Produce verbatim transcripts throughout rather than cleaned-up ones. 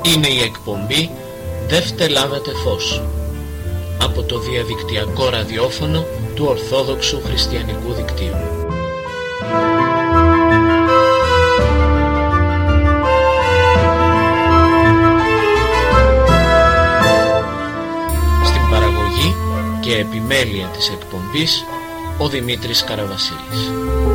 Είναι η εκπομπή «Δε φτελάδατε φως» από το διαδικτυακό ραδιόφωνο του Ορθόδοξου Χριστιανικού Δικτύου. Στην παραγωγή και επιμέλεια της εκπομπής ο Δημήτρης Καραβασίλης.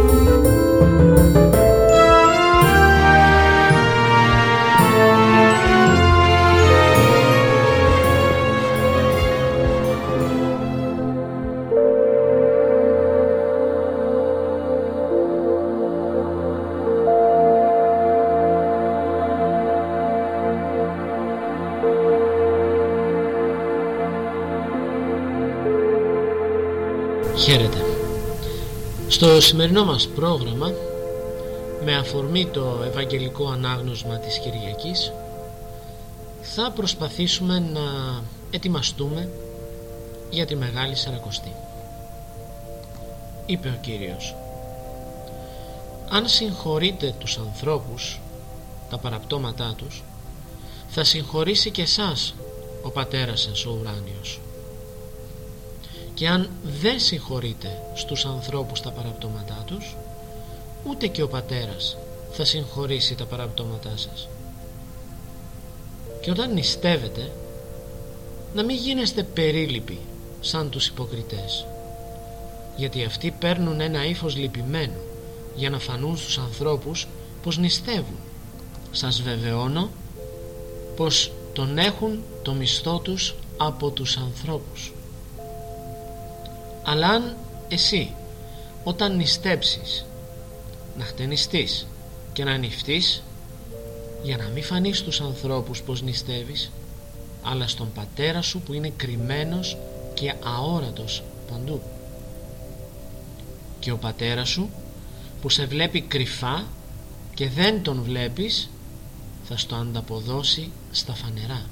Χαίρετε. Στο σημερινό μας πρόγραμμα, με αφορμή το Ευαγγελικό Ανάγνωσμα της Κυριακής, θα προσπαθήσουμε να ετοιμαστούμε για τη Μεγάλη Σαρακοστή. Είπε ο Κύριος: αν συγχωρείτε τους ανθρώπους τα παραπτώματά τους, θα συγχωρήσει και εσάς ο Πατέρας σας ο ουράνιος. Και αν δεν συγχωρείτε στους ανθρώπους τα παραπτώματά τους, ούτε και ο Πατέρας θα συγχωρήσει τα παραπτώματά σας. Και όταν νηστεύετε, να μην γίνεστε περίλυποι σαν τους υποκριτές, γιατί αυτοί παίρνουν ένα ύφος λυπημένο για να φανούν στους ανθρώπους πως νηστεύουν. Σας βεβαιώνω πως τον έχουν το μισθό τους από τους ανθρώπους. Αλλά αν εσύ όταν νηστέψεις να χτενιστείς και να νηφτείς, για να μην φανείς στους ανθρώπους πως νηστεύεις, αλλά στον Πατέρα σου που είναι κρυμμένος και αόρατος παντού. Και ο Πατέρας σου που σε βλέπει κρυφά και δεν τον βλέπεις, θα στο ανταποδώσει στα φανερά.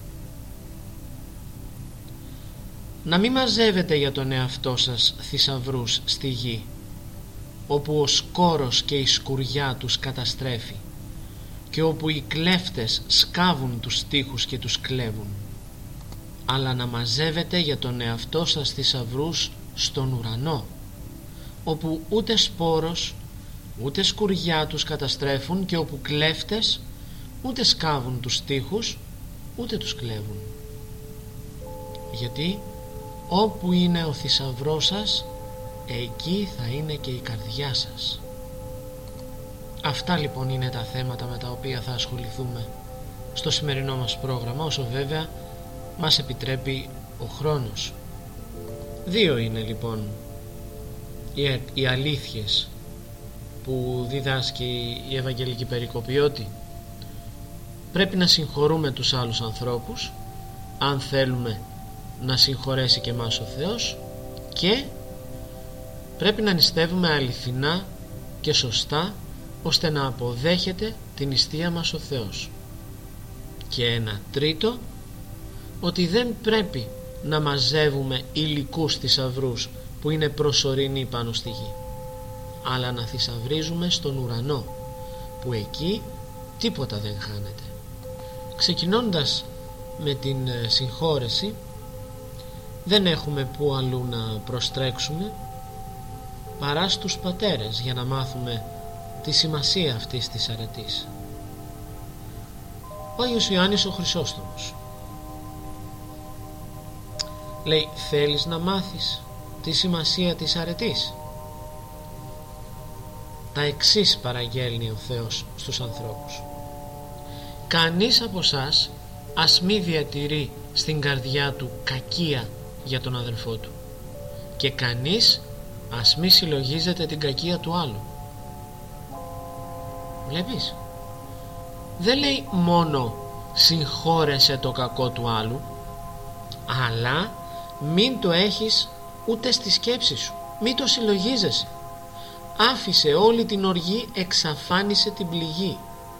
Να μην μαζεύετε για τον εαυτό σας θησαυρούς στη γη, όπου ο σκόρος και η σκουριά τους καταστρέφει και όπου οι κλέφτες σκάβουν τους τοίχους και τους κλέβουν, αλλά να μαζεύετε για τον εαυτό σας θησαυρούς στον ουρανό, όπου ούτε σπόρος ούτε σκουριά τους καταστρέφουν και όπου κλέφτες ούτε σκάβουν τους τοίχους ούτε τους κλέβουν. Γιατί όπου είναι ο θησαυρός σας, εκεί θα είναι και η καρδιά σας. Αυτά λοιπόν είναι τα θέματα με τα οποία θα ασχοληθούμε στο σημερινό μας πρόγραμμα, όσο βέβαια μας επιτρέπει ο χρόνος. Δύο είναι λοιπόν οι, οι αλήθειες που διδάσκει η Ευαγγελική Περικοπή, ότι πρέπει να συγχωρούμε τους άλλους ανθρώπους αν θέλουμε να συγχωρέσει και εμάς ο Θεός, και πρέπει να νηστεύουμε αληθινά και σωστά ώστε να αποδέχεται την νηστεία μας ο Θεός. Και ένα τρίτο, ότι δεν πρέπει να μαζεύουμε υλικούς θησαυρούς που είναι προσωρινοί πάνω στη γη, αλλά να θησαυρίζουμε στον ουρανό, που εκεί τίποτα δεν χάνεται. Ξεκινώντας με την συγχώρεση, δεν έχουμε που αλλού να προστρέξουμε παρά στους πατέρες για να μάθουμε τη σημασία αυτής της αρετής. Ο Άγιος Ιωάννης ο Χρυσόστομος λέει: θέλεις να μάθεις τη σημασία της αρετής? Τα εξής παραγγέλνει ο Θεός στους ανθρώπους: κανείς από σας ας μη διατηρεί στην καρδιά του κακία για τον αδελφό του, και κανείς ας μη συλλογίζεται την κακία του άλλου. Βλέπεις, δεν λέει μόνο συγχώρεσε το κακό του άλλου, αλλά μην το έχεις ούτε στη σκέψη σου, μην το συλλογίζεσαι. Άφησε όλη την οργή, εξαφάνισε την πληγή.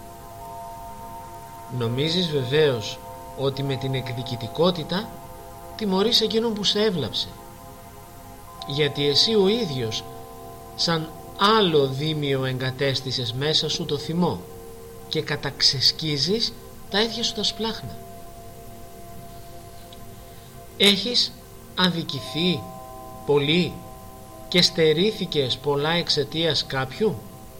Νομίζεις βεβαίως ότι με την εκδικητικότητα τιμωρείς εκείνον που σε έβλαψε, γιατί εσύ ο ίδιος σαν άλλο δίμιο εγκατέστησες μέσα σου το θυμό και καταξεσκίζεις τα ίδια σου τα σπλάχνα. Έχεις αδικηθεί πολύ και στερήθηκες πολλά εξαιτίας κάποιου?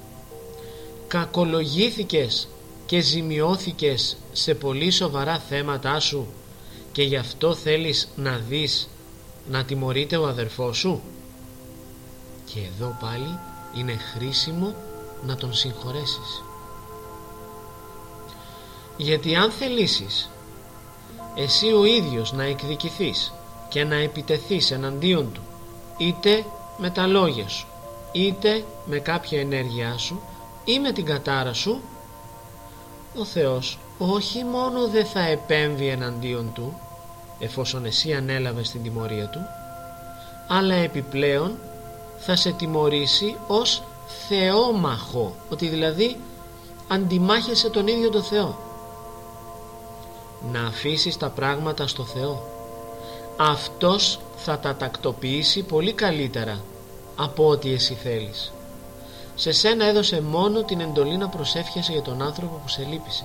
Κακολογήθηκες και ζημιώθηκες σε πολύ σοβαρά θέματά σου και γι' αυτό θέλεις να δεις να τιμωρείται ο αδερφός σου? Και εδώ πάλι είναι χρήσιμο να τον συγχωρέσεις. Γιατί αν θελήσεις εσύ ο ίδιος να εκδικηθείς και να επιτεθείς εναντίον του, είτε με τα λόγια σου, είτε με κάποια ενέργειά σου ή με την κατάρα σου, ο Θεός όχι μόνο δεν θα επέμβει εναντίον του, εφόσον εσύ ανέλαβες την τιμωρία του, αλλά επιπλέον θα σε τιμωρήσει ως θεόμαχο, ότι δηλαδή αντιμάχεσαι τον ίδιο το Θεό. Να αφήσεις τα πράγματα στο Θεό. Αυτός θα τα τακτοποιήσει πολύ καλύτερα από ό,τι εσύ θέλεις. Σε σένα έδωσε μόνο την εντολή να προσεύχεσαι για τον άνθρωπο που σε λύπησε.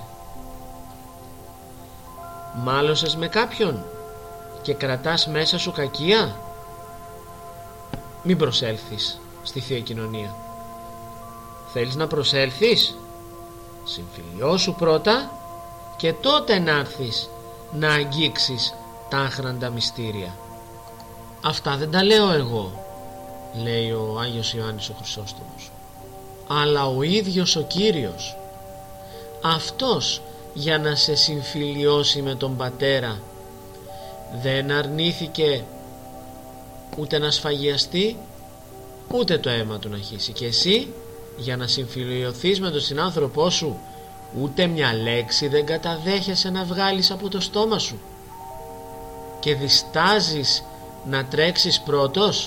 Μάλωσες με κάποιον και κρατάς μέσα σου κακία? Μην προσέλθεις στη Θεία Κοινωνία. Θέλεις να προσέλθεις? Συμφιλιώσου πρώτα και τότε να έρθεις να αγγίξεις τα άχραντα μυστήρια. Αυτά δεν τα λέω εγώ, λέει ο Άγιος Ιωάννης ο Χρυσόστομος, αλλά ο ίδιος ο Κύριος. Αυτός, για να σε συμφιλιώσει με τον Πατέρα, δεν αρνήθηκε ούτε να σφαγιαστεί ούτε το αίμα του να χύσει. Και εσύ, για να συμφιλιωθείς με τον συνάνθρωπό σου, ούτε μια λέξη δεν καταδέχεσαι να βγάλεις από το στόμα σου και διστάζεις να τρέξεις πρώτος.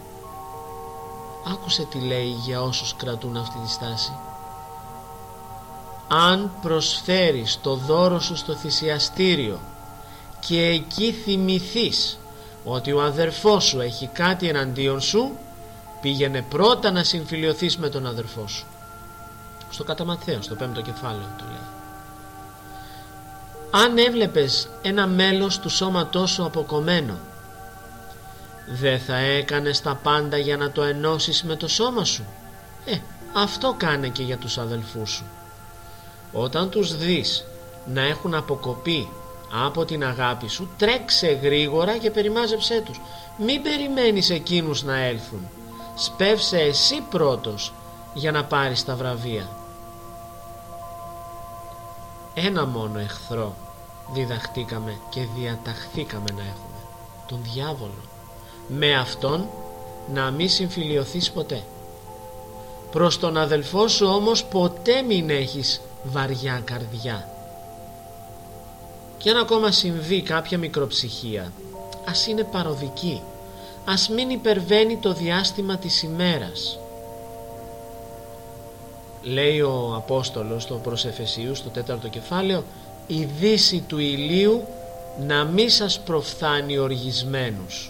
Άκουσε τι λέει για όσους κρατούν αυτή τη στάση. Αν προσφέρεις το δώρο σου στο θυσιαστήριο και εκεί θυμηθείς ότι ο αδερφός σου έχει κάτι εναντίον σου, πήγαινε πρώτα να συμφιλιωθείς με τον αδερφό σου. Στο κατά Ματθαίο, στο πέμπτο κεφάλαιο το λέει. Αν έβλεπες ένα μέλος του σώματός σου αποκομμένο, δεν θα έκανες τα πάντα για να το ενώσεις με το σώμα σου? Ε, αυτό κάνε και για τους αδελφούς σου. Όταν τους δεις να έχουν αποκοπεί από την αγάπη σου, τρέξε γρήγορα και περιμάζεψέ τους. Μην περιμένεις εκείνους να έλθουν. Σπεύσε εσύ πρώτος για να πάρεις τα βραβεία. Ένα μόνο εχθρό διδαχτήκαμε και διαταχθήκαμε να έχουμε, τον διάβολο. Με αυτόν να μη συμφιλιωθείς ποτέ. Προς τον αδελφό σου όμως ποτέ μην έχεις βαριά καρδιά. Και αν ακόμα συμβεί κάποια μικροψυχία, ας είναι παροδική, ας μην υπερβαίνει το διάστημα της ημέρας. Λέει ο Απόστολος στο προς Εφεσίους, στο τέταρτο κεφάλαιο, η δύση του ηλίου να μη σας προφθάνει οργισμένους.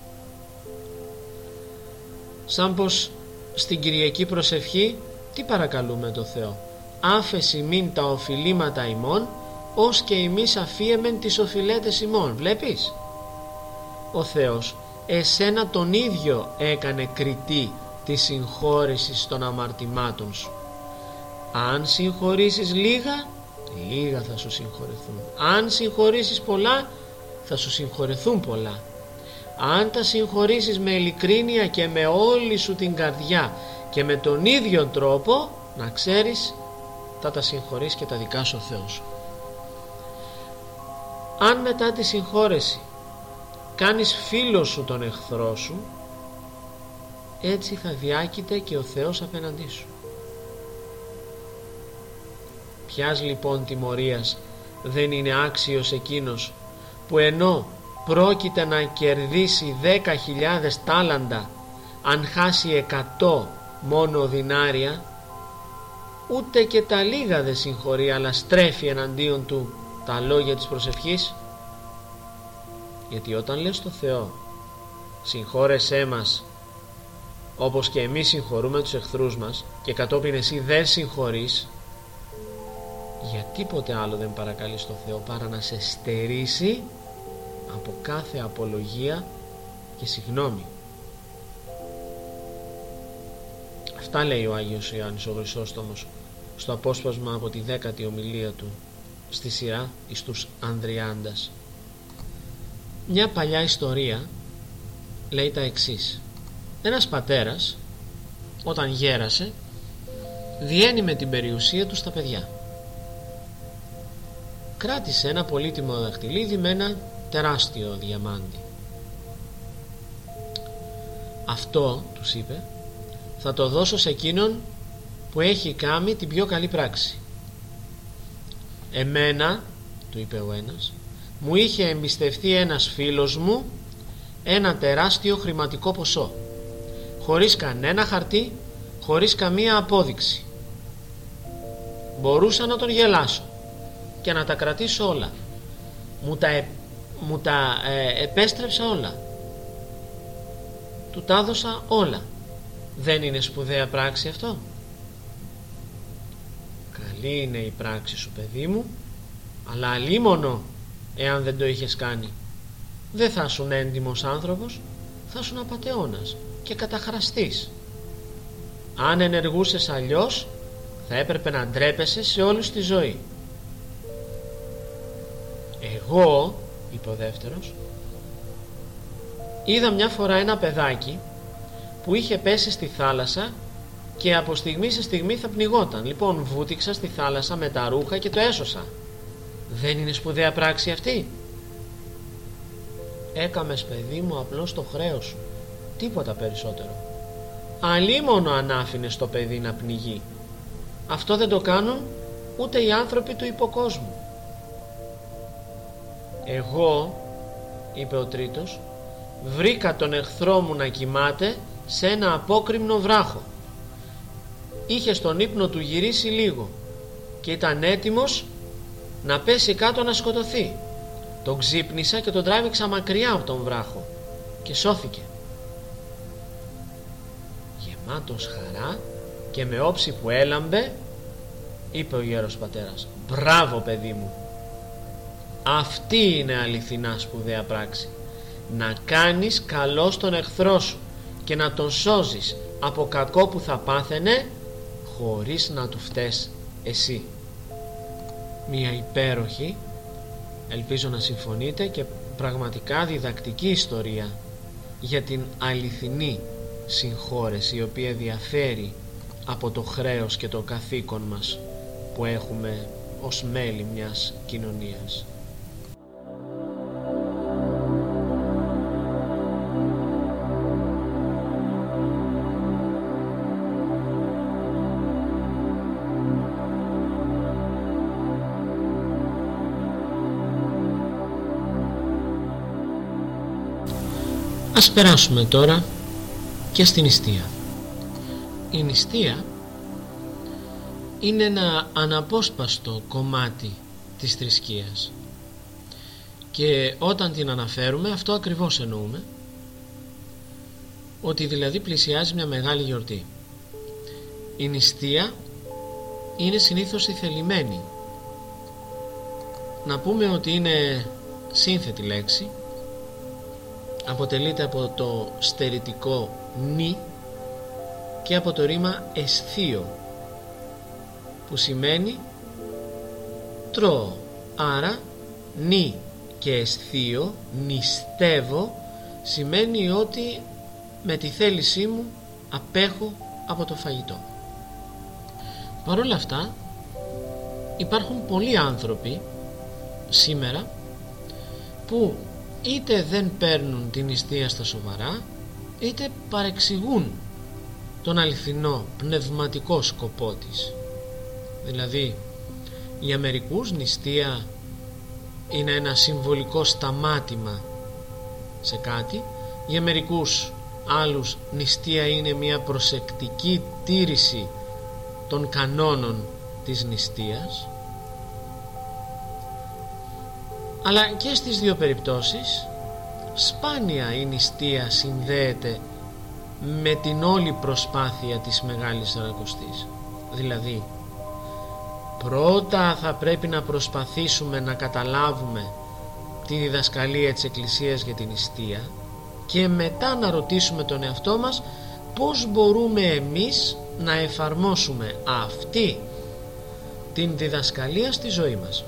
Σαν πως στην Κυριακή προσευχή τι παρακαλούμε το Θεό? Άφεση μην τα οφειλήματα ημών, ως και εμείς αφίεμεν τις οφειλέτες ημών. Βλέπεις? Ο Θεός εσένα τον ίδιο έκανε κριτή της συγχώρεσης των αμαρτημάτων σου. Αν συγχωρήσεις λίγα, λίγα θα σου συγχωρεθούν. Αν συγχωρήσεις πολλά, θα σου συγχωρεθούν πολλά. Αν τα συγχωρήσεις με ειλικρίνεια και με όλη σου την καρδιά και με τον ίδιο τρόπο, να ξέρεις, θα τα συγχωρείς και τα δικά σου ο Θεός. Αν μετά τη συγχώρεση κάνεις φίλο σου τον εχθρό σου, έτσι θα διάκειται και ο Θεός απέναντί σου. Ποιας λοιπόν τιμωρίας δεν είναι άξιος εκείνος που ενώ πρόκειται να κερδίσει δέκα χιλιάδες τάλαντα, αν χάσει εκατό μόνο δινάρια, ούτε και τα λίγα δεν συγχωρεί, αλλά στρέφει εναντίον του τα λόγια της προσευχής? Γιατί όταν λες στο Θεό συγχώρεσέ μας όπως και εμείς συγχωρούμε τους εχθρούς μας, και κατόπιν εσύ δεν συγχωρείς, Για τίποτε άλλο δεν παρακαλείς το Θεό παρά να σε στερήσει από κάθε απολογία και συγγνώμη. Αυτά λέει ο Άγιος Ιωάννης ο Χρυσόστομος στο απόσπασμα από τη δέκατη ομιλία του στη σειρά εις τους Ανδριάντας. Μια παλιά ιστορία λέει τα εξής. Ένας πατέρας όταν γέρασε διένει με την περιουσία του στα παιδιά. Κράτησε ένα πολύτιμο δαχτυλίδι με ένα τεράστιο διαμάντι. Αυτό, τους είπε, θα το δώσω σε εκείνον που έχει κάνει την πιο καλή πράξη. Εμένα, του είπε ο ένας, μου είχε εμπιστευτεί ένας φίλος μου ένα τεράστιο χρηματικό ποσό, χωρίς κανένα χαρτί, χωρίς καμία απόδειξη. Μπορούσα να τον γελάσω και να τα κρατήσω όλα. Μου τα, ε, μου τα ε, επέστρεψα όλα. Του τα έδωσα όλα. Δεν είναι σπουδαία πράξη αυτό? Καλή είναι η πράξη σου, παιδί μου, αλλά αλίμονο εάν δεν το είχες κάνει. Δεν θα ήσουν έντιμος άνθρωπος, θα ήσουν απατεώνας και καταχραστής. Αν ενεργούσες αλλιώς, θα έπρεπε να ντρέπεσαι σε όλη τη ζωή. Εγώ, είπε ο δεύτερος, είδα μια φορά ένα παιδάκι που είχε πέσει στη θάλασσα και από στιγμή σε στιγμή θα πνιγόταν. Λοιπόν, βούτυξα στη θάλασσα με τα ρούχα και το έσωσα. Δεν είναι σπουδαία πράξη αυτή? Έκαμες, παιδί μου, απλώς το χρέος σου, τίποτα περισσότερο. Αλίμονο αν άφηνες το παιδί να πνιγεί. Αυτό δεν το κάνουν ούτε οι άνθρωποι του υποκόσμου. Εγώ, είπε ο τρίτος, βρήκα τον εχθρό μου να κοιμάται σε ένα απόκρημνο βράχο. Είχε στον ύπνο του γυρίσει λίγο και ήταν έτοιμος να πέσει κάτω να σκοτωθεί. Τον ξύπνησα και τον τράβηξα μακριά από τον βράχο και σώθηκε. Γεμάτος χαρά και με όψη που έλαμπε, είπε ο Ιερός Πατέρας, μπράβο, παιδί μου. Αυτή είναι αληθινά σπουδαία πράξη. Να κάνεις καλό στον εχθρό σου και να τον σώζεις από κακό που θα πάθαινε χωρίς να του φταίς εσύ. Μια υπέροχη, ελπίζω να συμφωνείτε, και πραγματικά διδακτική ιστορία για την αληθινή συγχώρεση, η οποία διαφέρει από το χρέος και το καθήκον μας που έχουμε ως μέλη μιας κοινωνίας. Ας περάσουμε τώρα και στην νηστεία. Η νηστεία είναι ένα αναπόσπαστο κομμάτι της θρησκείας και όταν την αναφέρουμε αυτό ακριβώς εννοούμε, ότι δηλαδή πλησιάζει μια μεγάλη γιορτή. Η νηστεία είναι συνήθως η θελημένη. Να πούμε ότι είναι σύνθετη λέξη, αποτελείται από το στερητικό νη και από το ρήμα εσθείο, που σημαίνει τρώω. Άρα νη και εσθείο, νηστεύω, σημαίνει ότι με τη θέλησή μου απέχω από το φαγητό. Παρ' όλα αυτά υπάρχουν πολλοί άνθρωποι σήμερα που είτε δεν παίρνουν την νηστεία στα σοβαρά, είτε παρεξηγούν τον αληθινό πνευματικό σκοπό της. Δηλαδή, για μερικούς νηστεία είναι ένα συμβολικό σταμάτημα σε κάτι, για μερικούς άλλους νηστεία είναι μια προσεκτική τήρηση των κανόνων της νηστείας. Αλλά και στις δύο περιπτώσεις σπάνια η νηστεία συνδέεται με την όλη προσπάθεια της Μεγάλης Σαρακοστής. Δηλαδή πρώτα θα πρέπει να προσπαθήσουμε να καταλάβουμε τη διδασκαλία της Εκκλησίας για την νηστεία και μετά να ρωτήσουμε τον εαυτό μας πώς μπορούμε εμείς να εφαρμόσουμε αυτή την διδασκαλία στη ζωή μας.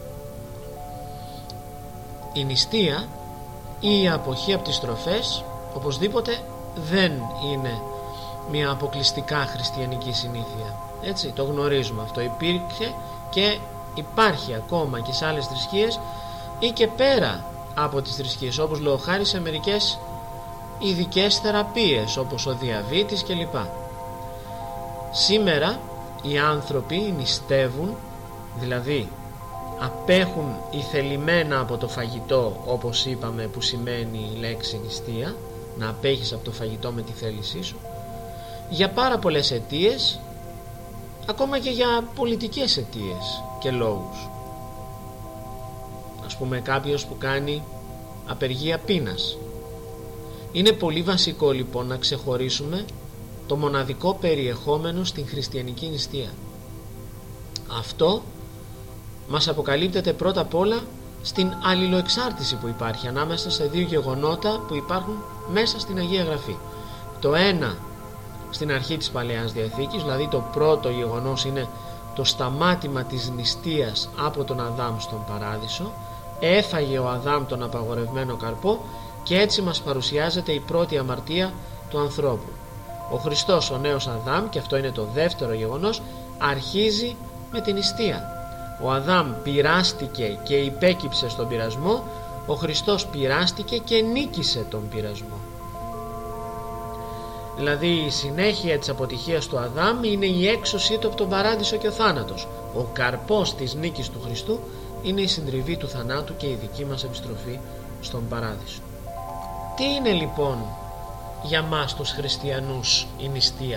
Η νηστεία ή η αποχή από τις τροφές οπωσδήποτε δεν είναι μια αποκλειστικά χριστιανική συνήθεια. Έτσι, το γνωρίζουμε αυτό. Υπήρχε και υπάρχει ακόμα και σε άλλες θρησκείες ή και πέρα από τις θρησκείες, όπως λόγω χάρη σε μερικές ειδικές θεραπείες όπως ο διαβήτης κλπ. Σήμερα οι άνθρωποι νηστεύουν, δηλαδή απέχουν ηθελημένα από το φαγητό, όπως είπαμε, που σημαίνει η λέξη νηστεία, να απέχεις από το φαγητό με τη θέλησή σου, για πάρα πολλές αιτίες, ακόμα και για πολιτικές αιτίες και λόγους. Ας πούμε κάποιος που κάνει απεργία πείνας. Είναι πολύ βασικό λοιπόν να ξεχωρίσουμε το μοναδικό περιεχόμενο στην χριστιανική νηστεία. Αυτό μας αποκαλύπτεται πρώτα απ' όλα στην αλληλοεξάρτηση που υπάρχει ανάμεσα σε δύο γεγονότα που υπάρχουν μέσα στην Αγία Γραφή. Το ένα στην αρχή της Παλαιάς Διαθήκης, δηλαδή το πρώτο γεγονός είναι το σταμάτημα της νηστείας από τον Αδάμ στον Παράδεισο. Έφαγε ο Αδάμ τον απαγορευμένο καρπό και έτσι μας παρουσιάζεται η πρώτη αμαρτία του ανθρώπου. Ο Χριστός, ο νέος Αδάμ, και αυτό είναι το δεύτερο γεγονός, αρχίζει με την νηστεία. Ο Αδάμ πειράστηκε και υπέκυψε στον πειρασμό, ο Χριστός πειράστηκε και νίκησε τον πειρασμό. Δηλαδή η συνέχεια της αποτυχίας του Αδάμ είναι η έξωσή του από τον Παράδεισο και ο θάνατος. Ο καρπός της νίκης του Χριστού είναι η συντριβή του θανάτου και η δική μας επιστροφή στον Παράδεισο. Τι είναι λοιπόν για μας τους χριστιανούς η νηστεία?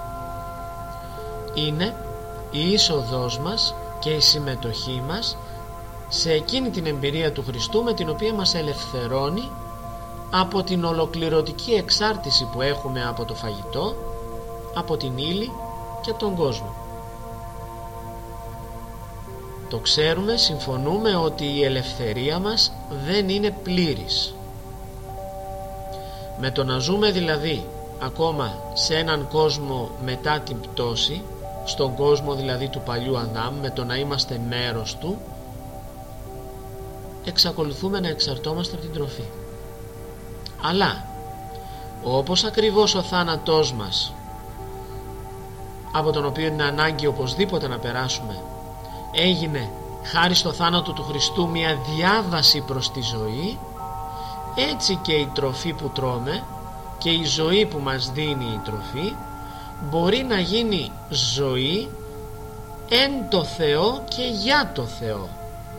Είναι η είσοδός μας και η συμμετοχή μας σε εκείνη την εμπειρία του Χριστού με την οποία μας ελευθερώνει από την ολοκληρωτική εξάρτηση που έχουμε από το φαγητό, από την ύλη και από τον κόσμο. Το ξέρουμε, συμφωνούμε ότι η ελευθερία μας δεν είναι πλήρης. Με το να ζούμε δηλαδή ακόμα σε έναν κόσμο μετά την πτώση, στον κόσμο δηλαδή του παλιού Αδάμ, με το να είμαστε μέρος του, εξακολουθούμε να εξαρτώμαστε από την τροφή. Αλλά όπως ακριβώς ο θάνατός μας, από τον οποίο είναι ανάγκη οπωσδήποτε να περάσουμε, έγινε χάρη στο θάνατο του Χριστού μια διάβαση προς τη ζωή, έτσι και η τροφή που τρώμε και η ζωή που μας δίνει η τροφή μπορεί να γίνει ζωή εν το Θεό και για το Θεό.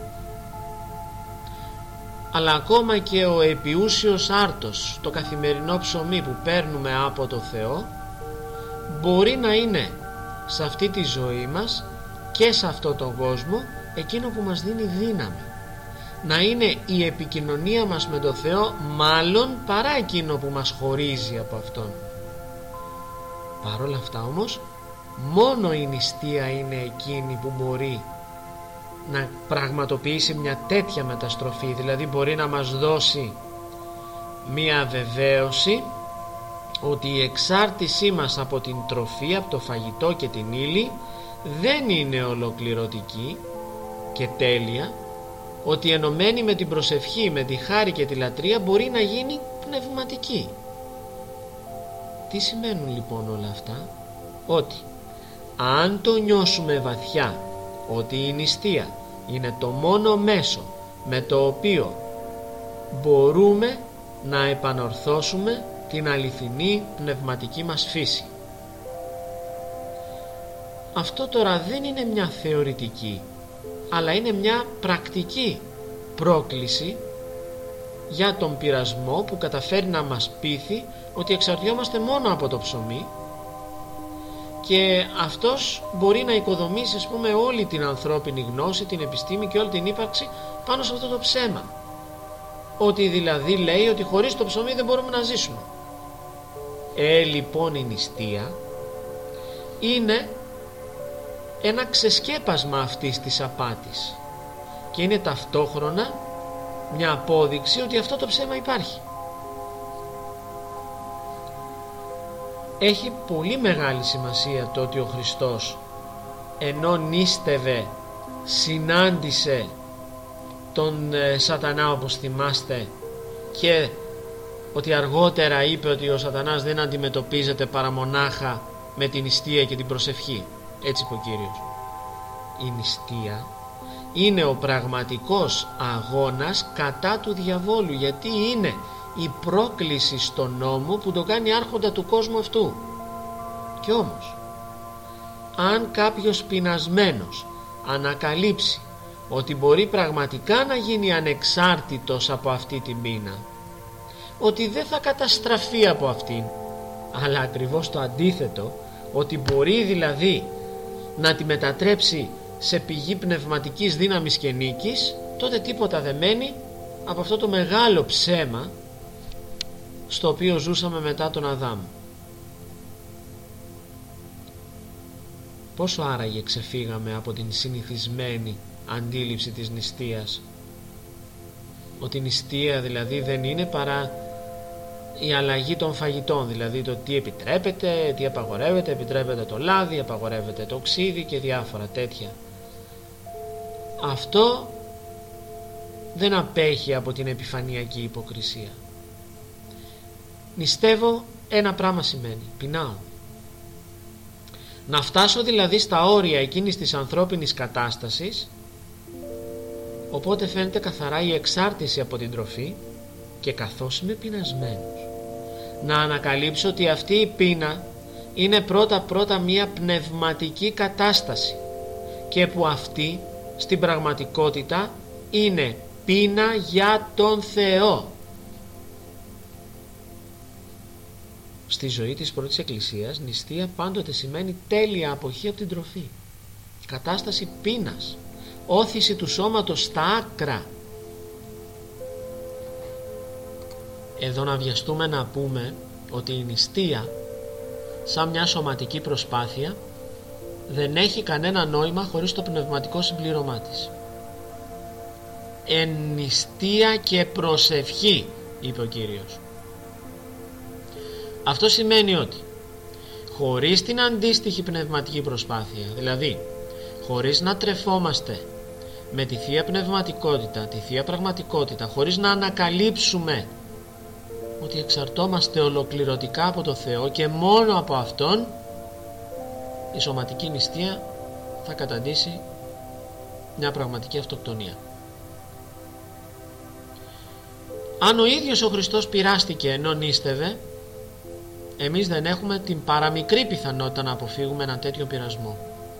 Αλλά ακόμα και ο επιούσιος άρτος, το καθημερινό ψωμί που παίρνουμε από το Θεό, μπορεί να είναι σε αυτή τη ζωή μας και σε αυτόν τον κόσμο εκείνο που μας δίνει δύναμη. Να είναι η επικοινωνία μας με τον Θεό μάλλον παρά εκείνο που μας χωρίζει από Αυτόν. Παρ' όλα αυτά όμως, μόνο η νηστεία είναι εκείνη που μπορεί να πραγματοποιήσει μια τέτοια μεταστροφή, δηλαδή μπορεί να μας δώσει μια βεβαίωση ότι η εξάρτησή μας από την τροφή, από το φαγητό και την ύλη δεν είναι ολοκληρωτική και τέλεια, ότι ενωμένη με την προσευχή, με τη χάρη και τη λατρεία μπορεί να γίνει πνευματική. Τι σημαίνουν λοιπόν όλα αυτά? Ότι αν το νιώσουμε βαθιά ότι η νηστεία είναι το μόνο μέσο με το οποίο μπορούμε να επανορθώσουμε την αληθινή πνευματική μας φύση. Αυτό τώρα δεν είναι μια θεωρητική, αλλά είναι μια πρακτική πρόκληση για τον πειρασμό που καταφέρει να μας πείθει ότι εξαρτιόμαστε μόνο από το ψωμί, και αυτός μπορεί να οικοδομήσει, ας πούμε, όλη την ανθρώπινη γνώση, την επιστήμη και όλη την ύπαρξη πάνω σε αυτό το ψέμα, ότι δηλαδή λέει ότι χωρίς το ψωμί δεν μπορούμε να ζήσουμε. Ε, λοιπόν η νηστεία είναι ένα ξεσκέπασμα αυτής της απάτης και είναι ταυτόχρονα μια απόδειξη ότι αυτό το ψέμα υπάρχει. Έχει πολύ μεγάλη σημασία το ότι ο Χριστός, ενώ νίστευε, συνάντησε τον ε, σατανά, όπως θυμάστε, και ότι αργότερα είπε ότι ο σατανάς δεν αντιμετωπίζεται παρά μονάχα με την νηστεία και την προσευχή. Έτσι είπε ο Κύριος. Η νηστεία είναι ο πραγματικός αγώνας κατά του διαβόλου, γιατί είναι η πρόκληση στον νόμο που το κάνει άρχοντα του κόσμου αυτού. Και όμως, αν κάποιος πεινασμένος ανακαλύψει ότι μπορεί πραγματικά να γίνει ανεξάρτητος από αυτή την πείνα, ότι δεν θα καταστραφεί από αυτήν, αλλά ακριβώς το αντίθετο, ότι μπορεί δηλαδή να τη μετατρέψει σε πηγή πνευματικής δύναμης και νίκης, τότε τίποτα δεν μένει από αυτό το μεγάλο ψέμα στο οποίο ζούσαμε μετά τον Αδάμ. Πόσο άραγε ξεφύγαμε από την συνηθισμένη αντίληψη της νηστείας, ότι η νηστεία δηλαδή δεν είναι παρά η αλλαγή των φαγητών, δηλαδή το τι επιτρέπεται, τι απαγορεύεται, επιτρέπεται το λάδι, απαγορεύεται το ξύδι και διάφορα τέτοια. Αυτό δεν απέχει από την επιφανειακή υποκρισία. Νηστεύω ένα πράγμα σημαίνει, πεινάω. Να φτάσω δηλαδή στα όρια εκείνης της ανθρώπινης κατάστασης, οπότε φαίνεται καθαρά η εξάρτηση από την τροφή, και καθώς είμαι πεινασμένος, να ανακαλύψω ότι αυτή η πείνα είναι πρώτα πρώτα μια πνευματική κατάσταση και που αυτή στην πραγματικότητα είναι πείνα για τον Θεό. Στη ζωή της πρώτης εκκλησίας νηστεία πάντοτε σημαίνει τέλεια αποχή από την τροφή, κατάσταση πείνας, όθηση του σώματος στα άκρα. Εδώ να βιαστούμε να πούμε ότι η νηστεία σαν μια σωματική προσπάθεια δεν έχει κανένα νόημα χωρίς το πνευματικό συμπλήρωμά της. Εν νηστεία και προσευχή, είπε ο Κύριος. Αυτό σημαίνει ότι χωρίς την αντίστοιχη πνευματική προσπάθεια, δηλαδή χωρίς να τρεφόμαστε με τη Θεία Πνευματικότητα, τη Θεία Πραγματικότητα, χωρίς να ανακαλύψουμε ότι εξαρτώμαστε ολοκληρωτικά από το Θεό και μόνο από Αυτόν, η σωματική νηστεία θα καταντήσει μια πραγματική αυτοκτονία. Αν ο ίδιος ο Χριστός πειράστηκε ενώ νήστευε, εμείς δεν έχουμε την παραμικρή πιθανότητα να αποφύγουμε έναν τέτοιο πειρασμό.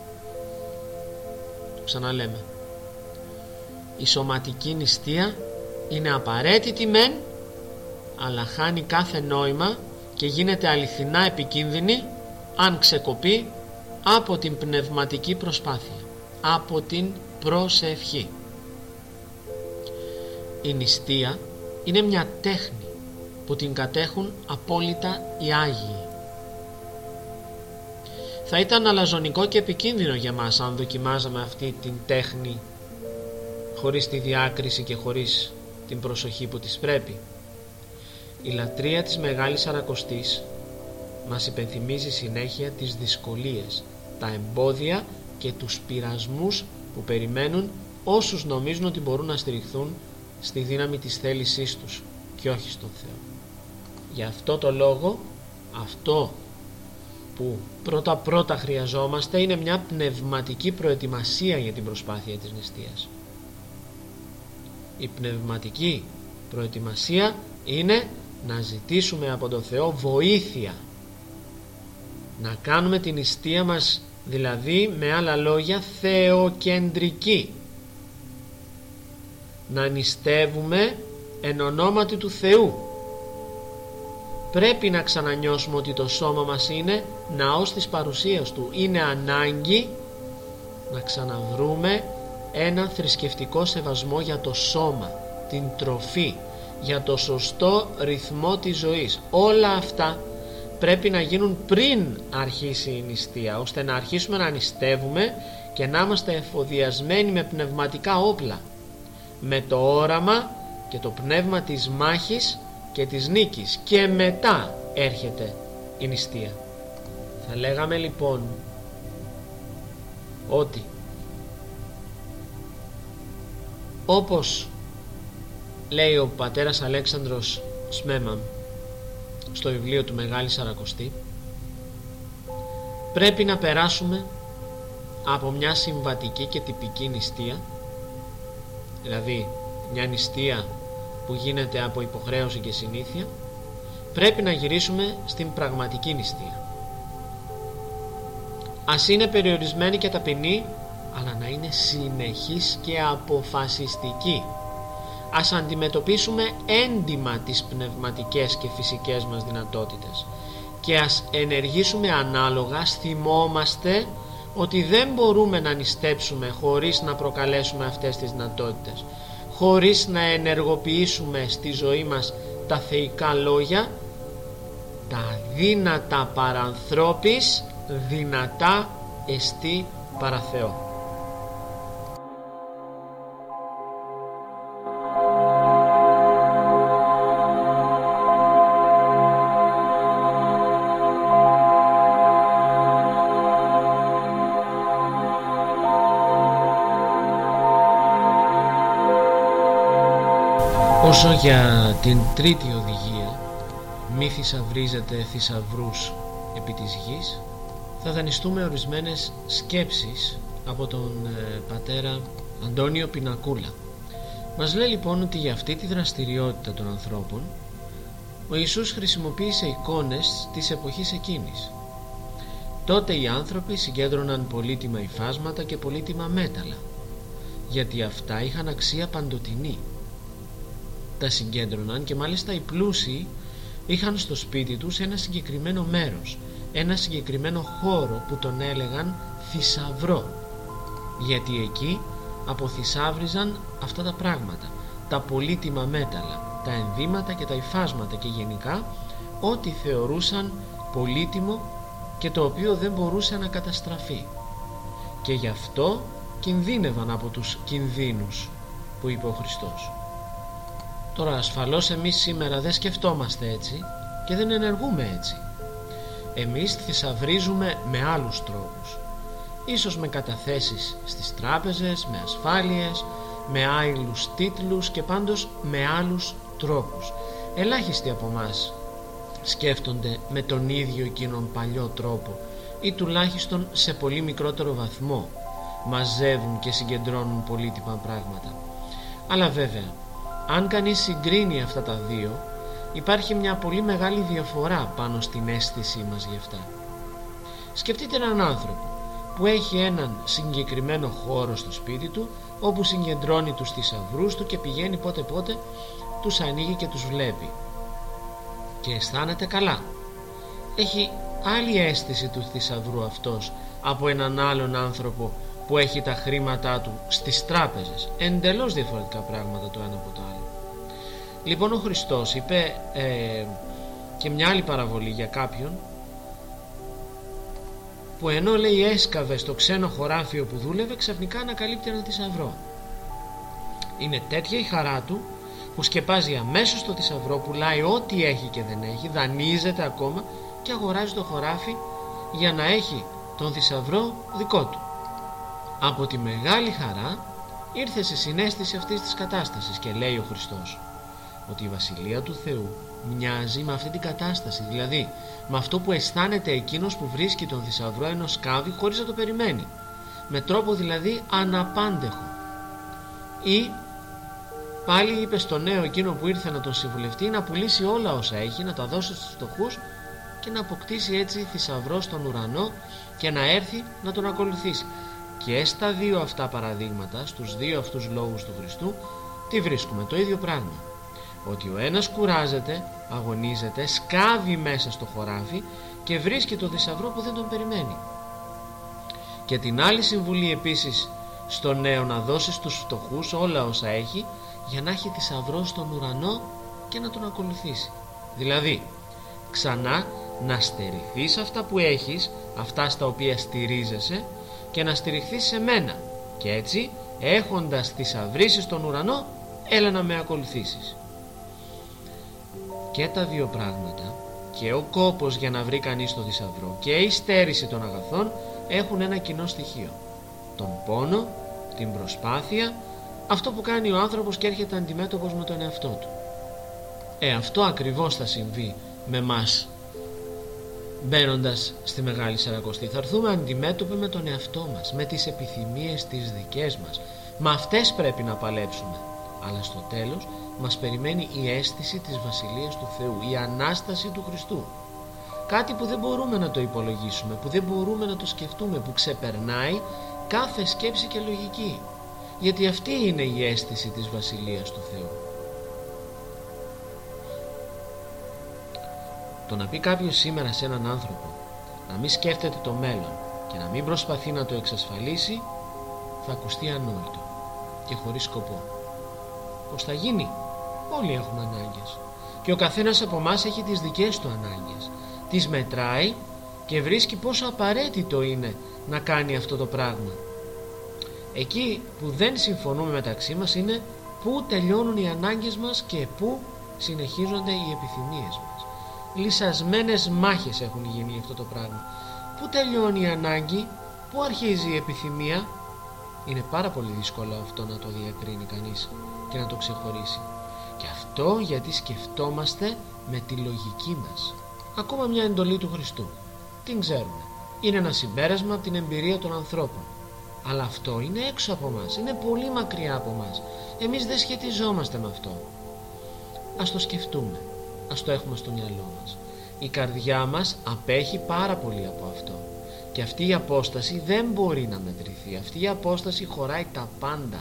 Το ξαναλέμε. Η σωματική νηστεία είναι απαραίτητη μεν, αλλά χάνει κάθε νόημα και γίνεται αληθινά επικίνδυνη αν ξεκοπεί από την πνευματική προσπάθεια, από την προσευχή. Η νηστεία είναι μια τέχνη που την κατέχουν απόλυτα οι Άγιοι. Θα ήταν αλαζονικό και επικίνδυνο για μας αν δοκιμάζαμε αυτή την τέχνη χωρίς τη διάκριση και χωρίς την προσοχή που της πρέπει. Η λατρεία της Μεγάλης Σαρακοστής μας υπενθυμίζει συνέχεια τις δυσκολίες, τα εμπόδια και τους πειρασμούς που περιμένουν όσους νομίζουν ότι μπορούν να στηριχθούν στη δύναμη της θέλησής τους και όχι στον Θεό. Γι' αυτό το λόγο, αυτό που πρώτα πρώτα χρειαζόμαστε είναι μια πνευματική προετοιμασία για την προσπάθεια της νηστείας. Η πνευματική προετοιμασία είναι να ζητήσουμε από τον Θεό βοήθεια, να κάνουμε την νηστεία μας δηλαδή με άλλα λόγια θεοκεντρική, να νηστεύουμε εν ονόματι του Θεού. Πρέπει να ξανανιώσουμε ότι το σώμα μας είναι ναός της παρουσίας Του. Είναι ανάγκη να ξαναβρούμε ένα θρησκευτικό σεβασμό για το σώμα, την τροφή, για το σωστό ρυθμό της ζωής. Όλα αυτά πρέπει να γίνουν πριν αρχίσει η νηστεία, ώστε να αρχίσουμε να νηστεύουμε και να είμαστε εφοδιασμένοι με πνευματικά όπλα, με το όραμα και το πνεύμα της μάχης και της νίκης, και μετά έρχεται η νηστεία. Θα λέγαμε λοιπόν ότι όπως λέει ο πατέρας Αλέξανδρος Σμέμαμ στο βιβλίο του Μεγάλη Σαρακοστή, πρέπει να περάσουμε από μια συμβατική και τυπική νηστεία, δηλαδή μια νηστεία που γίνεται από υποχρέωση και συνήθεια, πρέπει να γυρίσουμε στην πραγματική νηστεία. Ας είναι περιορισμένη και ταπεινή, αλλά να είναι συνεχής και αποφασιστική. Ας αντιμετωπίσουμε έντιμα τις πνευματικές και φυσικές μας δυνατότητες και ας ενεργήσουμε ανάλογα. Ας θυμόμαστε ότι δεν μπορούμε να νηστέψουμε χωρίς να προκαλέσουμε αυτές τις δυνατότητες, χωρίς να ενεργοποιήσουμε στη ζωή μας τα θεϊκά λόγια, τα αδύνατα παρανθρώπης, δυνατά εστί παρά Θεό. Όσο για την τρίτη οδηγία, μη θησαυρίζετε θησαυρούς επί της γης, θα δανειστούμε ορισμένες σκέψεις από τον ε, πατέρα Αντώνιο Πινακούλα. Μας λέει λοιπόν ότι για αυτή τη δραστηριότητα των ανθρώπων ο Ιησούς χρησιμοποίησε εικόνες της εποχής εκείνης. Τότε οι άνθρωποι συγκέντρωναν πολύτιμα υφάσματα και πολύτιμα μέταλλα, γιατί αυτά είχαν αξία παντοτινή. Τα συγκέντρωναν και μάλιστα οι πλούσιοι είχαν στο σπίτι τους ένα συγκεκριμένο μέρος, ένα συγκεκριμένο χώρο που τον έλεγαν θησαυρό, γιατί εκεί αποθησάβριζαν αυτά τα πράγματα, τα πολύτιμα μέταλλα, τα ενδύματα και τα υφάσματα και γενικά ό,τι θεωρούσαν πολύτιμο και το οποίο δεν μπορούσε να καταστραφεί, και γι' αυτό κινδύνευαν από τους κινδύνους που είπε ο Χριστός. Τώρα ασφαλώς εμείς σήμερα δεν σκεφτόμαστε έτσι και δεν ενεργούμε έτσι. Εμείς θησαυρίζουμε με άλλους τρόπους, ίσως με καταθέσεις στις τράπεζες, με ασφάλειες, με άλλους τίτλους και πάντως με άλλους τρόπους. Ελάχιστοι από μας σκέφτονται με τον ίδιο εκείνον παλιό τρόπο, ή τουλάχιστον σε πολύ μικρότερο βαθμό μαζεύουν και συγκεντρώνουν πολύτιμα πράγματα. Αλλά βέβαια, αν κανείς συγκρίνει αυτά τα δύο, υπάρχει μια πολύ μεγάλη διαφορά πάνω στην αίσθησή μας γι' αυτά. Σκεφτείτε έναν άνθρωπο που έχει έναν συγκεκριμένο χώρο στο σπίτι του, όπου συγκεντρώνει τους θησαυρούς του και πηγαίνει πότε πότε, τους ανοίγει και τους βλέπει και αισθάνεται καλά. Έχει άλλη αίσθηση του θησαυρού αυτός από έναν άλλον άνθρωπο που έχει τα χρήματά του στις τράπεζες. Εντελώς διαφορετικά πράγματα το ένα από το άλλο. Λοιπόν, ο Χριστός είπε ε, και μια άλλη παραβολή για κάποιον που ενώ λέει έσκαβε στο ξένο χωράφι όπου δούλευε, ξαφνικά ανακαλύπτει ένα θησαυρό. Είναι τέτοια η χαρά του που σκεπάζει αμέσως το θησαυρό, πουλάει ό,τι έχει και δεν έχει, δανείζεται ακόμα και αγοράζει το χωράφι για να έχει τον θησαυρό δικό του. Από τη μεγάλη χαρά ήρθε σε συναίσθηση αυτής της κατάστασης και λέει ο Χριστός ότι η Βασιλεία του Θεού μοιάζει με αυτή την κατάσταση, δηλαδή με αυτό που αισθάνεται εκείνος που βρίσκει τον θησαυρό ενώ σκάβει χωρίς να το περιμένει, με τρόπο δηλαδή αναπάντεχο. Ή πάλι είπε στο νέο εκείνο που ήρθε να τον συμβουλευτεί να πουλήσει όλα όσα έχει, να τα δώσει στους φτωχούς και να αποκτήσει έτσι θησαυρό στον ουρανό και να έρθει να τον ακολουθήσει. Και στα δύο αυτά παραδείγματα, στους δύο αυτούς λόγους του Χριστού, τι βρίσκουμε? Το ίδιο πράγμα. Ότι ο ένας κουράζεται, αγωνίζεται, σκάβει μέσα στο χωράφι και βρίσκει το θησαυρό που δεν τον περιμένει. Και την άλλη συμβουλή επίσης στο νέο, να δώσει στους φτωχούς όλα όσα έχει για να έχει θησαυρό στον ουρανό και να τον ακολουθήσει. Δηλαδή ξανά να στερηθείς αυτά που έχεις, αυτά στα οποία στηρίζεσαι, και να στηριχθείς σε μένα, και έτσι έχοντας θησαυρίσεις στον ουρανό, έλα να με ακολουθήσεις. Και τα δύο πράγματα, και ο κόπος για να βρει κανείς το θησαυρό και η στέρηση των αγαθών, έχουν ένα κοινό στοιχείο: τον πόνο, την προσπάθεια, αυτό που κάνει ο άνθρωπος και έρχεται αντιμέτωπος με τον εαυτό του. Ε, αυτό ακριβώς θα συμβεί με μας μπαίνοντας στη Μεγάλη Σαρακοστή. Θα έρθουμε αντιμέτωποι με τον εαυτό μας, με τις επιθυμίες τις δικές μας. Με αυτές πρέπει να παλέψουμε. Αλλά στο τέλος μας περιμένει η αίσθηση της Βασιλείας του Θεού, η Ανάσταση του Χριστού. Κάτι που δεν μπορούμε να το υπολογίσουμε, που δεν μπορούμε να το σκεφτούμε, που ξεπερνάει κάθε σκέψη και λογική. Γιατί αυτή είναι η αίσθηση της Βασιλείας του Θεού. Το να πει κάποιος σήμερα σε έναν άνθρωπο να μην σκέφτεται το μέλλον και να μην προσπαθεί να το εξασφαλίσει, θα ακουστεί ανόητο και χωρίς σκοπό. Πώς θα γίνει? Όλοι έχουμε ανάγκες και ο καθένας από εμάς έχει τις δικές του ανάγκες. Τις μετράει και βρίσκει πόσο απαραίτητο είναι να κάνει αυτό το πράγμα. Εκεί που δεν συμφωνούμε μεταξύ μας είναι πού τελειώνουν οι ανάγκες μας και πού συνεχίζονται οι επιθυμίες μας. Λυσασμένες μάχες έχουν γίνει αυτό το πράγμα. Πού τελειώνει η ανάγκη, πού αρχίζει η επιθυμία? Είναι πάρα πολύ δύσκολο αυτό να το διακρίνει κανείς και να το ξεχωρίσει. Και αυτό γιατί σκεφτόμαστε με τη λογική μας. Ακόμα μια εντολή του Χριστού, την ξέρουμε. Είναι ένα συμπέρασμα από την εμπειρία των ανθρώπων. Αλλά αυτό είναι έξω από μας, είναι πολύ μακριά από μας. Εμείς δεν σχετιζόμαστε με αυτό. Ας το σκεφτούμε, ας το έχουμε στο μυαλό μας. Η καρδιά μας απέχει πάρα πολύ από αυτό. Και αυτή η απόσταση δεν μπορεί να μετρηθεί. Αυτή η απόσταση χωράει τα πάντα.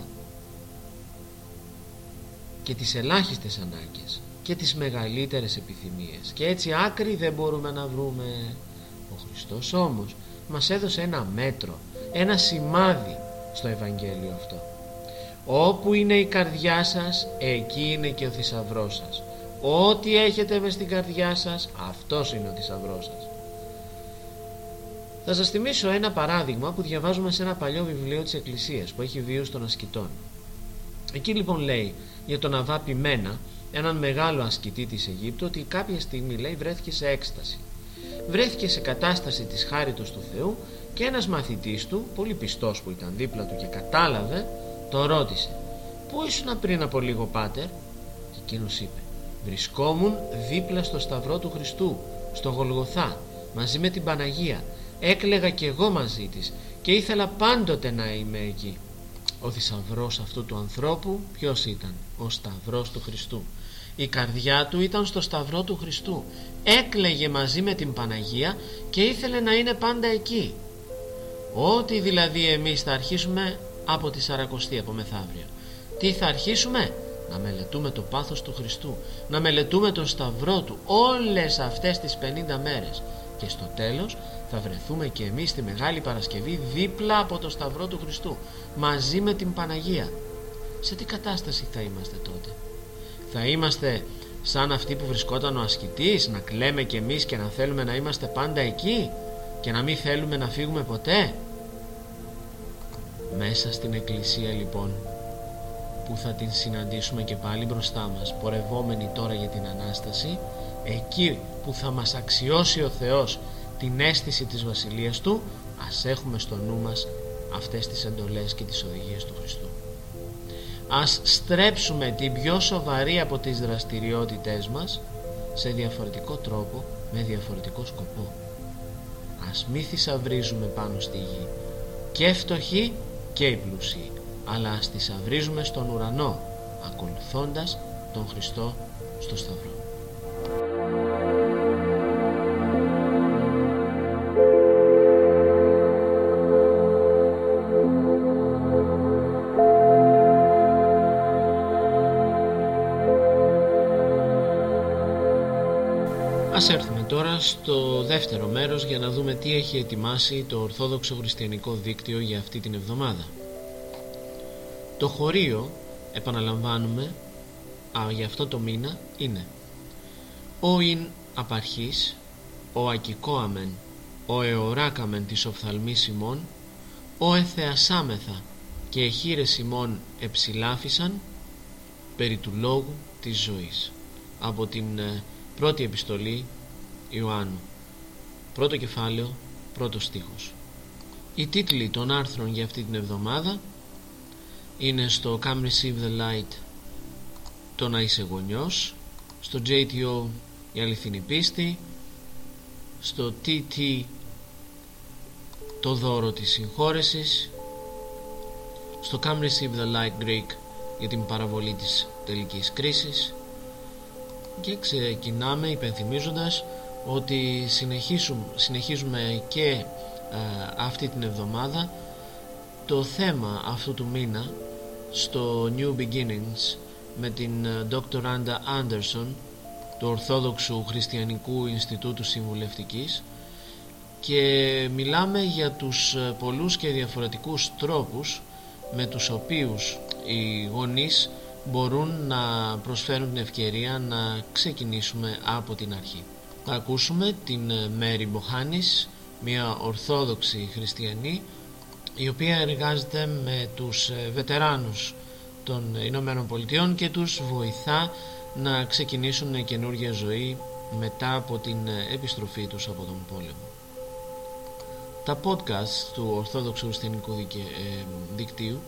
Και τις ελάχιστες ανάγκες και τις μεγαλύτερες επιθυμίες. Και έτσι άκρη δεν μπορούμε να βρούμε. Ο Χριστός όμως μας έδωσε ένα μέτρο, ένα σημάδι στο Ευαγγέλιο αυτό. Όπου είναι η καρδιά σας, εκεί είναι και ο θησαυρός σας. Ό,τι έχετε μες στην καρδιά σας, αυτός είναι ο θησαυρός σας. Θα σας θυμίσω ένα παράδειγμα που διαβάζουμε σε ένα παλιό βιβλίο της Εκκλησίας που έχει βίους των ασκητών. Εκεί λοιπόν λέει για τον Αβάπη Μένα, έναν μεγάλο ασκητή της Αιγύπτου, ότι κάποια στιγμή, λέει, βρέθηκε σε έκσταση. Βρέθηκε σε κατάσταση της χάριτος του Θεού και ένας μαθητής του, πολύ πιστός που ήταν δίπλα του και κατάλαβε, τον ρώτησε: «Πού ήσουν πριν από λίγο, πάτερ?» Και εκείνος είπε: «Βρισκόμουν δίπλα στο σταυρό του Χριστού, στο Γολγοθά, μαζί με την Παναγία. Έκλαιγα κι εγώ μαζί της και ήθελα πάντοτε να είμαι εκεί». Ο θησαυρός αυτού του ανθρώπου ποιος ήταν? Ο σταυρός του Χριστού. Η καρδιά του ήταν στο σταυρό του Χριστού. Έκλαιγε μαζί με την Παναγία και ήθελε να είναι πάντα εκεί. Ό,τι δηλαδή εμείς θα αρχίσουμε από τη Σαρακοστή, από μεθαύριο, τι θα αρχίσουμε? Να μελετούμε το πάθος του Χριστού, να μελετούμε τον σταυρό του όλες αυτές τις πενήντα μέρες. Και στο τέλος θα βρεθούμε και εμείς στη Μεγάλη Παρασκευή δίπλα από το σταυρό του Χριστού, μαζί με την Παναγία. Σε τι κατάσταση θα είμαστε τότε? Θα είμαστε σαν αυτοί που βρισκόταν ο ασκητής, να κλαίμε κι εμείς και να θέλουμε να είμαστε πάντα εκεί και να μην θέλουμε να φύγουμε ποτέ? Μέσα στην Εκκλησία λοιπόν, που θα την συναντήσουμε και πάλι μπροστά μας, πορευόμενοι τώρα για την Ανάσταση, εκεί που θα μας αξιώσει ο Θεός την αίσθηση της Βασιλείας Του, ας έχουμε στο νου μας αυτές τις εντολές και τις οδηγίες του Χριστού. Ας στρέψουμε την πιο σοβαρή από τις δραστηριότητές μας σε διαφορετικό τρόπο, με διαφορετικό σκοπό. Ας μη θησαυρίζουμε πάνω στη γη, και φτωχοί και οι πλούσιοι, αλλά ας θησαυρίζουμε στον ουρανό, ακολουθώντας τον Χριστό στο σταυρό. Ας έρθουμε τώρα στο δεύτερο μέρος για να δούμε τι έχει ετοιμάσει το Ορθόδοξο Χριστιανικό Δίκτυο για αυτή την εβδομάδα. Το χωρίο, επαναλαμβάνουμε, α, για αυτό το μήνα είναι «Ο ειν απαρχής ο ακικόαμεν, ο εωράκαμεν της οφθαλμής ημών, ο εθεασάμεθα και εχείρες ημών εψηλάφισαν περί του λόγου της ζωής. Από την ε, πρώτη επιστολή Ιωάννου, πρώτο κεφάλαιο, πρώτος στίχος. Οι τίτλοι των άρθρων για αυτή την εβδομάδα είναι στο Come Receive the Light, το να είσαι γονιός, στο τζέι τι ο, η αληθινή πίστη, στο τι τι, το δώρο της συγχώρεσης, στο Come Receive the Light Greek, για την παραβολή της τελικής κρίσης. Και ξεκινάμε υπενθυμίζοντας ότι συνεχίζουμε, συνεχίζουμε και ε, αυτή την εβδομάδα το θέμα αυτού του μήνα στο New Beginnings με την Δόκτωρ Άντα Άντερσον του Ορθόδοξου Χριστιανικού Ινστιτούτου Συμβουλευτικής, και μιλάμε για τους πολλούς και διαφορετικούς τρόπους με τους οποίους οι γονείς μπορούν να προσφέρουν την ευκαιρία να ξεκινήσουμε από την αρχή. Θα ακούσουμε την Μέρι Μποχάνης, μια Ορθόδοξη Χριστιανή, η οποία εργάζεται με τους βετεράνους των Ηνωμένων Πολιτειών και τους βοηθά να ξεκινήσουν καινούργια ζωή μετά από την επιστροφή τους από τον πόλεμο. Τα podcast του Ορθόδοξου Χριστιανικού Δικτύου,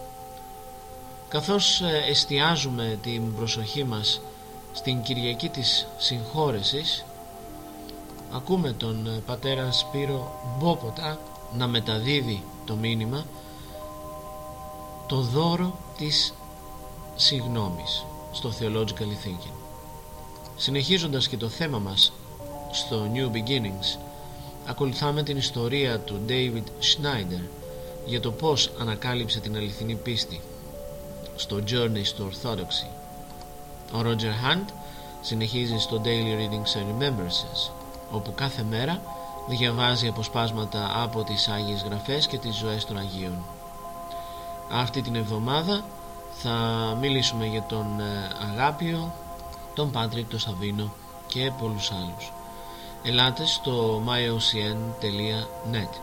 καθώς εστιάζουμε την προσοχή μας στην Κυριακή της Συγχώρεσης, ακούμε τον πατέρα Σπύρο Μπόποτα να μεταδίδει το μήνυμα «Το δώρο της συγνώμης» στο Theologically Thinking. Συνεχίζοντας και το θέμα μας στο New Beginnings, ακολουθάμε την ιστορία του David Schneider για το πώς ανακάλυψε την αληθινή πίστη στο Journey to Orthodoxy. Ο Roger Hunt συνεχίζει στο Daily Readings and Remembrances, όπου κάθε μέρα διαβάζει αποσπάσματα από τις Άγιες Γραφές και τις ζωές των Αγίων. Αυτή την εβδομάδα θα μιλήσουμε για τον Αγάπιο, τον Πάτρικ, τον Σαβίνο και πολλούς άλλους. Ελάτε στο my o c n τελεία net.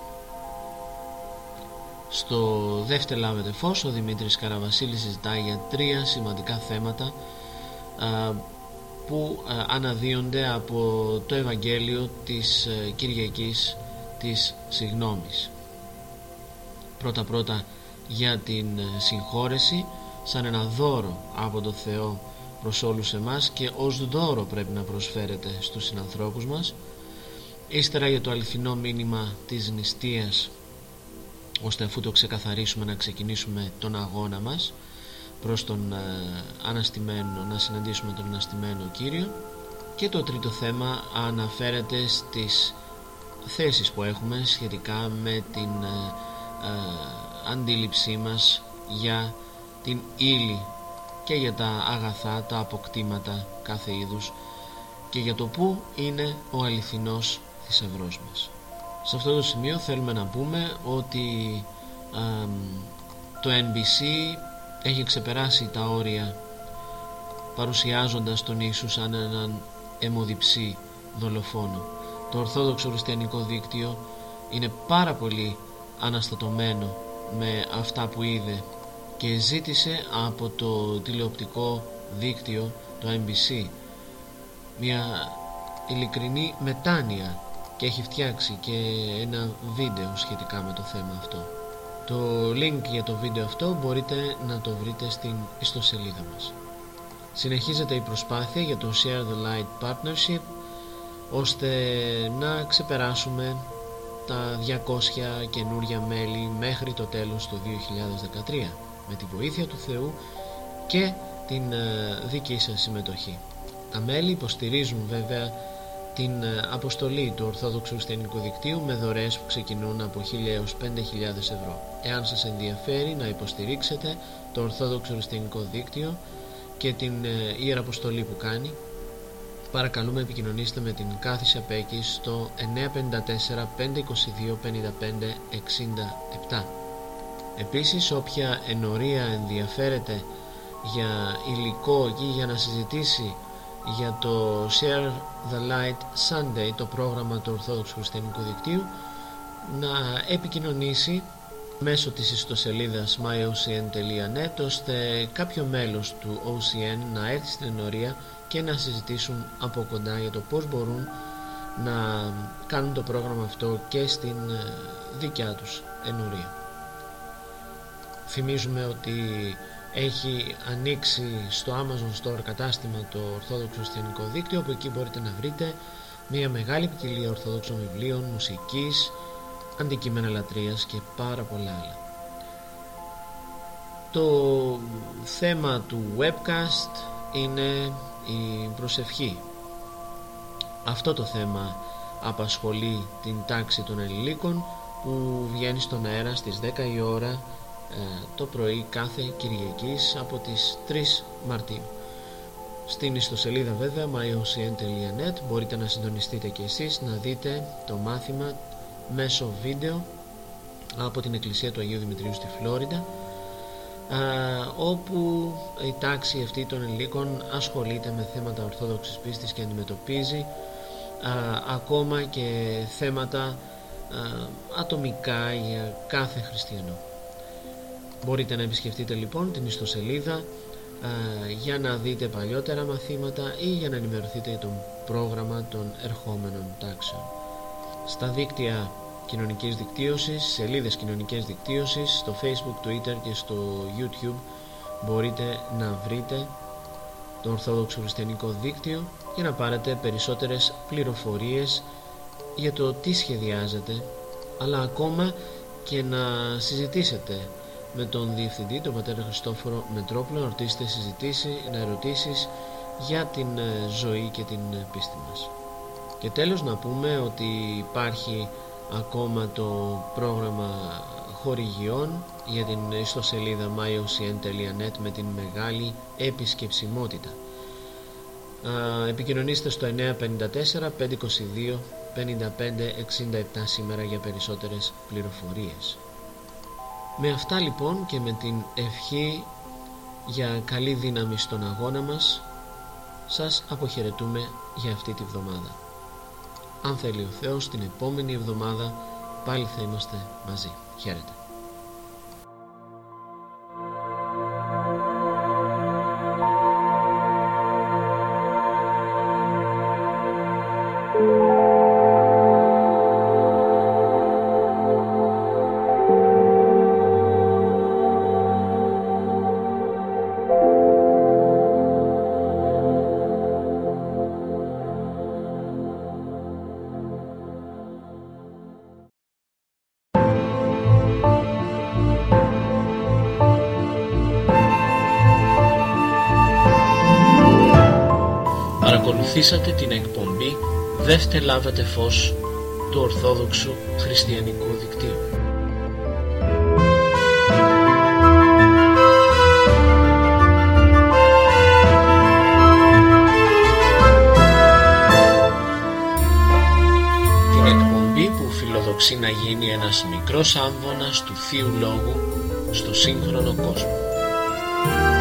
Στο δεύτερο λάβετε φως, ο Δημήτρης Καραβασίλης συζητάει για τρία σημαντικά θέματα α, που α, αναδύονται από το Ευαγγέλιο της α, Κυριακής της Συγνώμης. Πρώτα πρώτα για την συγχώρεση σαν ένα δώρο από το Θεό προς όλους εμάς και ως δώρο πρέπει να προσφέρεται στους συνανθρώπους μας. Ύστερα για το αληθινό μήνυμα της νηστείας, ώστε αφού το ξεκαθαρίσουμε να ξεκινήσουμε τον αγώνα μας προς τον ε, αναστημένο, να συναντήσουμε τον αναστημένο Κύριο. Και το τρίτο θέμα αναφέρεται στις θέσεις που έχουμε σχετικά με την ε, ε, αντίληψή μας για την ύλη και για τα αγαθά, τα αποκτήματα κάθε είδους, και για το πού είναι ο αληθινός θησαυρός μας. Σε αυτό το σημείο θέλουμε να πούμε ότι α, το εν μπι σι έχει ξεπεράσει τα όρια, παρουσιάζοντας τον Ιησού σαν έναν αιμοδιψή δολοφόνο. Το Ορθόδοξο Χριστιανικό Δίκτυο είναι πάρα πολύ αναστατωμένο με αυτά που είδε και ζήτησε από το τηλεοπτικό δίκτυο, το εν μπι σι, μια ειλικρινή μετάνοια, και έχει φτιάξει και ένα βίντεο σχετικά με το θέμα αυτό. Το link για το βίντεο αυτό μπορείτε να το βρείτε στην ιστοσελίδα μας. Συνεχίζεται η προσπάθεια για το Share the Light Partnership, ώστε να ξεπεράσουμε τα διακόσια καινούρια μέλη μέχρι το τέλος του δύο χιλιάδες δεκατρία, με τη βοήθεια του Θεού και την δική σας συμμετοχή. Τα μέλη υποστηρίζουν βέβαια την αποστολή του Ορθόδοξου Χριστιανικού Δικτύου με δωρεές που ξεκινούν από χίλια έως πέντε χιλιάδες ευρώ. Εάν σας ενδιαφέρει να υποστηρίξετε το Ορθόδοξο Χριστιανικό Δίκτυο και την ιεραποστολή που κάνει, παρακαλούμε επικοινωνήστε με την Κάθης Απέκη στο εννιά πέντε τέσσερα πέντε είκοσι δύο πενήντα πέντε εξήντα επτά. Επίσης, όποια ενορία ενδιαφέρεται για υλικό ή για να συζητήσει για το Share the Light Sunday, το πρόγραμμα του Ορθόδοξου Χριστιανικού Δικτύου, να επικοινωνήσει μέσω της ιστοσελίδας my o c n dot net, ώστε κάποιο μέλος του ο σι εν να έρθει στην ενορία και να συζητήσουν από κοντά για το πώς μπορούν να κάνουν το πρόγραμμα αυτό και στην δικιά τους ενορία. Θυμίζουμε ότι έχει ανοίξει στο Amazon Store κατάστημα το Ορθόδοξο Χριστιανικό Δίκτυο, όπου εκεί μπορείτε να βρείτε μια μεγάλη ποικιλία ορθοδόξων βιβλίων, μουσικής, αντικείμενα λατρείας και πάρα πολλά άλλα. Το θέμα του webcast είναι η προσευχή. Αυτό το θέμα απασχολεί την τάξη των Ελλήνικων, που βγαίνει στον αέρα στις δέκα η ώρα ε, το πρωί κάθε Κυριακής από τις τρεις Μαρτίου. Στην ιστοσελίδα βέβαια my o c n dot net μπορείτε να συντονιστείτε και εσείς να δείτε το μάθημα μέσω βίντεο από την Εκκλησία του Αγίου Δημητρίου στη Φλόριντα, α, όπου η τάξη αυτή των Ελλήνικων ασχολείται με θέματα ορθόδοξης πίστης και αντιμετωπίζει α, ακόμα και θέματα α, ατομικά για κάθε χριστιανό. Μπορείτε να επισκεφτείτε λοιπόν την ιστοσελίδα α, για να δείτε παλιότερα μαθήματα ή για να ενημερωθείτε για το πρόγραμμα των ερχόμενων τάξεων. Στα δίκτυα κοινωνικής δικτύωσης, σελίδες κοινωνικής δικτύωσης, στο Facebook, Twitter και στο YouTube μπορείτε να βρείτε το Ορθόδοξο Χριστιανικό Δίκτυο για να πάρετε περισσότερες πληροφορίες για το τι σχεδιάζετε, αλλά ακόμα και να συζητήσετε με τον Διευθυντή, τον Πατέρα Χριστόφορο Μετρόπουλο, να ρωτήσετε συζητήσεις, να ερωτήσεις για την ζωή και την πίστη μας. Και τέλος να πούμε ότι υπάρχει ακόμα το πρόγραμμα χορηγιών για την ιστοσελίδα my o c n dot net με την μεγάλη επισκεψιμότητα. Α, επικοινωνήστε στο εννιά πέντε τέσσερα πέντε δύο δύο πέντε πέντε εξήντα επτά σήμερα για περισσότερες πληροφορίες. Με αυτά λοιπόν και με την ευχή για καλή δύναμη στον αγώνα μας, σας αποχαιρετούμε για αυτή τη βδομάδα. Αν θέλει ο Θεός, την επόμενη εβδομάδα πάλι θα είμαστε μαζί. Χαίρετε. Παρακολουθήσατε την εκπομπή «Δεύτε λάβετε φως» του Ορθόδοξου Χριστιανικού Δικτύου. Την εκπομπή που φιλοδοξεί να γίνει ένας μικρός άμβονας του Θείου Λόγου στο σύγχρονο κόσμο.